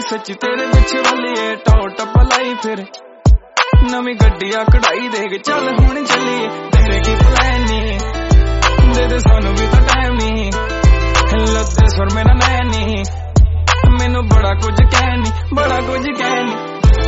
सच्ची तेरे पिछे वाली टॉप टप लाई फिर नवी गड्डिया कढ़ाई देख चल हुण चलिए तेरे की प्लान नी दे दे सानू भी तो टाइम नी लद्दे सुर मेरा नैन नी मैनू बड़ा कुछ कहनी बड़ा कुछ कहनी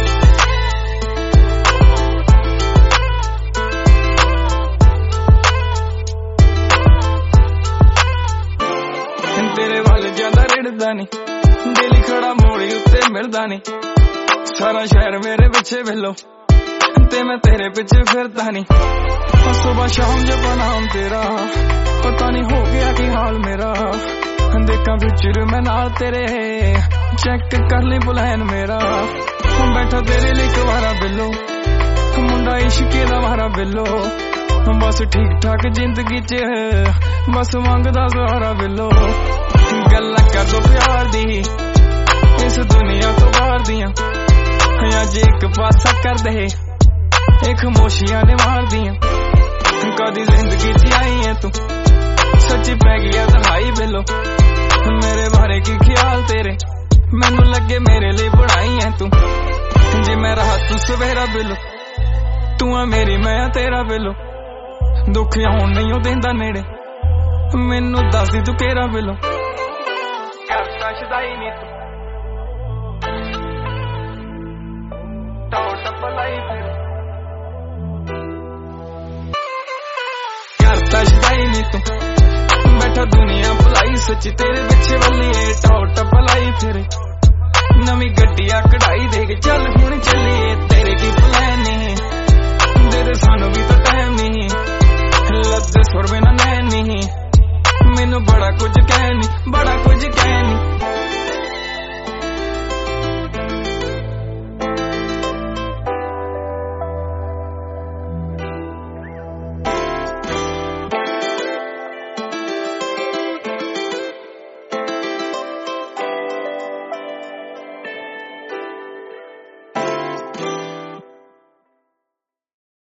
तेरे वाल ज्यादा रिड़दा नी दिल खड़ा मोड़ी उत्ते मिलदा नी सारा शहर मेरे पिछे वेलो ते मैं तेरे पिछे फिरदा नी सुबह शाम जब नाम तेरा पता नहीं हो गया की हाल मेरा देखा पिक्चर मैं नाल तेरे चेक कर ली प्लान मेरा बैठा तेरे लिए कवारा बिलो मुंडा इश्के दा मारा बिलो बस ठीक ठाक जिंदगी च बस मंगदा सहारा बिलो गल्लां कर दो प्यार दी इस दुनिया तो बाहर दियां अज एक पासा कर दे एक खामोशियां ने मार दियां कदी जिंदगी च आई है तू सच्ची पै गया दहाई बिलो मेरे बारे की ख्याल तेरे मैनू लगे मेरे लिए बनाई है तू जे मैं रहा तू सवेरा बिलो तू है मेरी मैं तेरा बिलो दुख आउण नहीं ओ देंदा नेड़े मैनू दस दी तू केरा बिलो करता छदाई नी तू टॉप टप लाई फिर करता छदाई नी तू बैठा दुनिया भुलाई सच्ची तेरे पिछे वाली टॉप टप लाई फिर नवी गड्डिया कढ़ाई देख